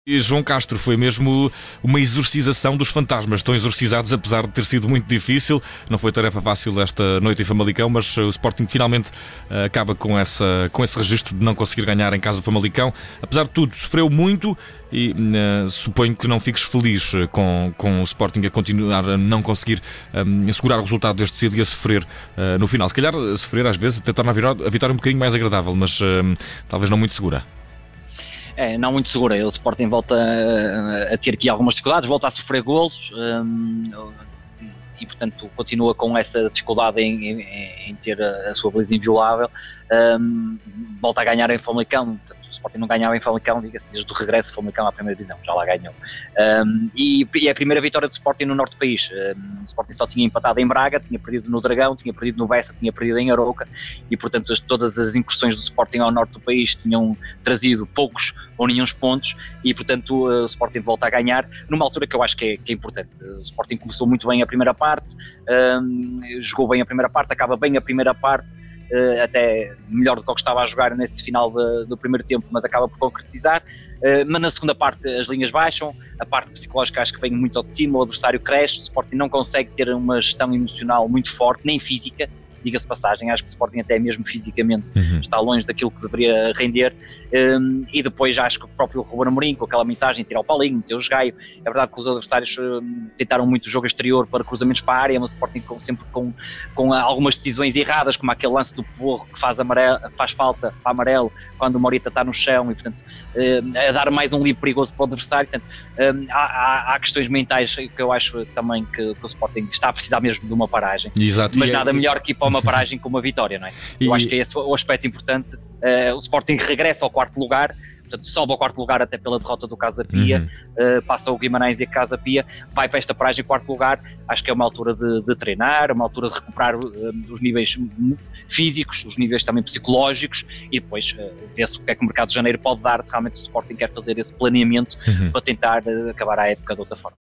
E João Castro, foi mesmo uma exorcização dos fantasmas. Estão exorcizados, apesar de ter sido muito difícil. Não foi tarefa fácil esta noite em Famalicão, mas o Sporting finalmente acaba com esse registro de não conseguir ganhar em casa do Famalicão. Apesar de tudo, sofreu muito e suponho que não fiques feliz com o Sporting a continuar a não conseguir assegurar o resultado deste cedo e a sofrer no final. Se calhar sofrer às vezes até torna a vitória um bocadinho mais agradável, mas talvez não muito segura. Não muito segura. O Sporting volta a ter aqui algumas dificuldades, volta a sofrer golos e, portanto, continua com essa dificuldade em ter a sua baliza inviolável. Volta a ganhar em Famalicão. O Sporting não ganhava em Famalicão, diga-se, desde o regresso de Famalicão à primeira divisão, já lá ganhou. E a primeira vitória do Sporting no norte do país. O Sporting só tinha empatado em Braga, tinha perdido no Dragão, tinha perdido no Bessa, tinha perdido em Arouca e, portanto, todas as incursões do Sporting ao norte do país tinham trazido poucos ou nenhum pontos e, portanto, o Sporting volta a ganhar numa altura que eu acho que é importante. O Sporting começou muito bem a primeira parte, jogou bem a primeira parte, acaba bem a primeira parte, até melhor do que o que estava a jogar nesse final do primeiro tempo, mas acaba por concretizar. Mas na segunda parte as linhas baixam, a parte psicológica acho que vem muito ao de cima, o adversário cresce, o Sporting não consegue ter uma gestão emocional muito forte, nem física, diga-se passagem, acho que o Sporting até mesmo fisicamente está longe daquilo que deveria render, e depois acho que o próprio Ruben Amorim, com aquela mensagem, tirar o Paulinho, meter o Gaio, é verdade que os adversários tentaram muito o jogo exterior para cruzamentos para a área, mas o Sporting sempre com algumas decisões erradas, como aquele lance do Porro que faz falta para amarelo, quando o Morita está no chão e, portanto, a dar mais um livro perigoso para o adversário. Portanto, há questões mentais que eu acho também que o Sporting está a precisar mesmo de uma paragem. Exato. Mas nada melhor que ir para uma paragem com uma vitória, não é? Eu acho que é esse o aspecto importante. O Sporting regressa ao quarto lugar, portanto sobe ao quarto lugar até pela derrota do Casa Pia, passa o Guimarães e a Casa Pia, vai para esta paragem em quarto lugar. Acho que é uma altura de treinar, uma altura de recuperar os níveis físicos, os níveis também psicológicos e depois ver-se o que é que o mercado de janeiro pode dar. Realmente o Sporting quer fazer esse planeamento para tentar acabar a época de outra forma.